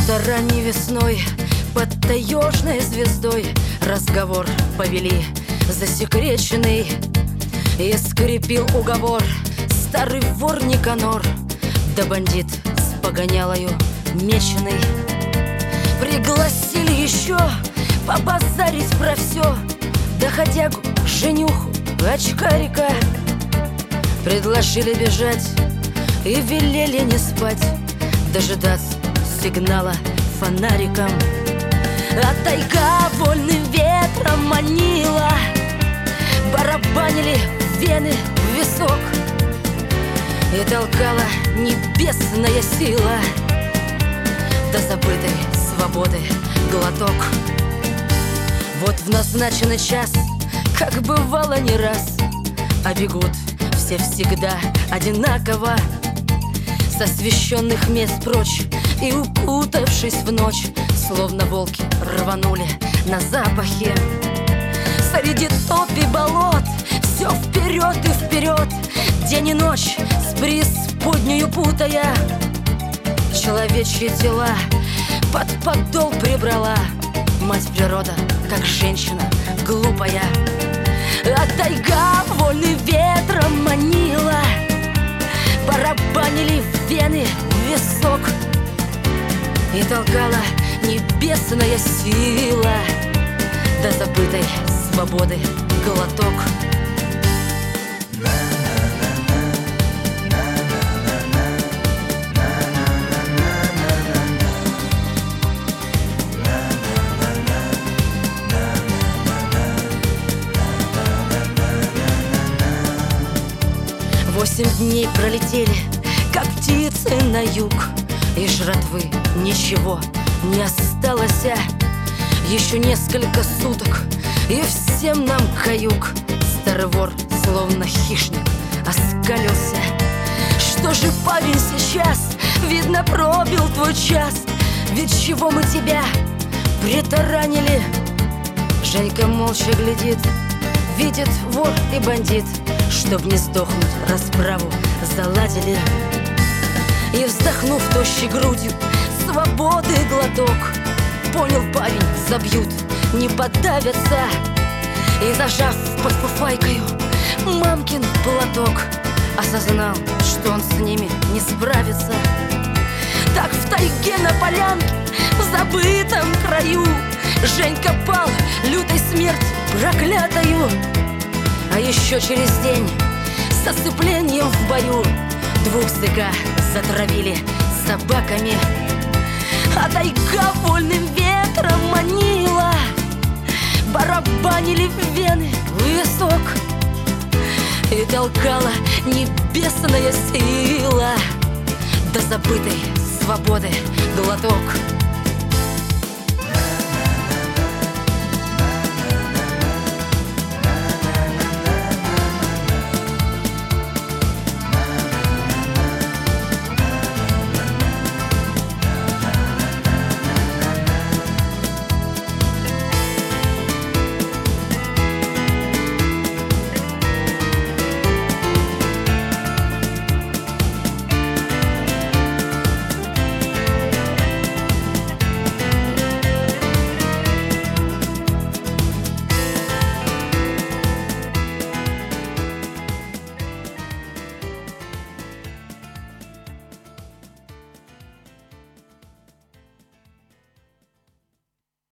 Как-то ранней весной под таежной звездой разговор повели засекреченный, и скрепил уговор старый вор Никанор, да бандит с погонялою меченый. Пригласили еще побазарить про все, доходягу, женюху, очкарика. Предложили бежать и велели не спать, дожидаться сигнала фонариком. А тайга вольным ветром манила, барабанили вены в висок, и толкала небесная сила до забытой свободы глоток. Вот в назначенный час, как бывало не раз, а бегут все всегда одинаково, с освещенных мест прочь и укутавшись в ночь, словно волки рванули на запахе. Среди топи болот все вперед и вперед, день и ночь с преисподнею путая. Человечьи тела под подол прибрала мать природа, как женщина глупая. А тайга вольным ветром манила, барабанили в вены в висок, и толкала небесная сила до забытой свободы глоток. 8 дней пролетели, как птицы на юг, и жратвы ничего не осталось. Еще несколько суток, и всем нам каюк. Старый вор, словно хищник, оскалился. Что же, парень, сейчас, видно, пробил твой час. Ведь чего мы тебя притаранили? Женька молча глядит, видит вор и бандит, чтоб не сдохнуть, расправу заладили. И, вздохнув тощей грудью, свободы глоток, понял парень, забьют, не подавятся. И, зажав под фуфайкою мамкин платок, осознал, что он с ними не справится. Так в тайге на полянке, в забытом краю, Женька пал лютой смертью проклятою. А еще через день с осыплением в бою 2 зэка затравили собаками. А тайга вольным ветром манила, барабанили в вены в висок, и толкала небесная сила до забытой свободы глоток.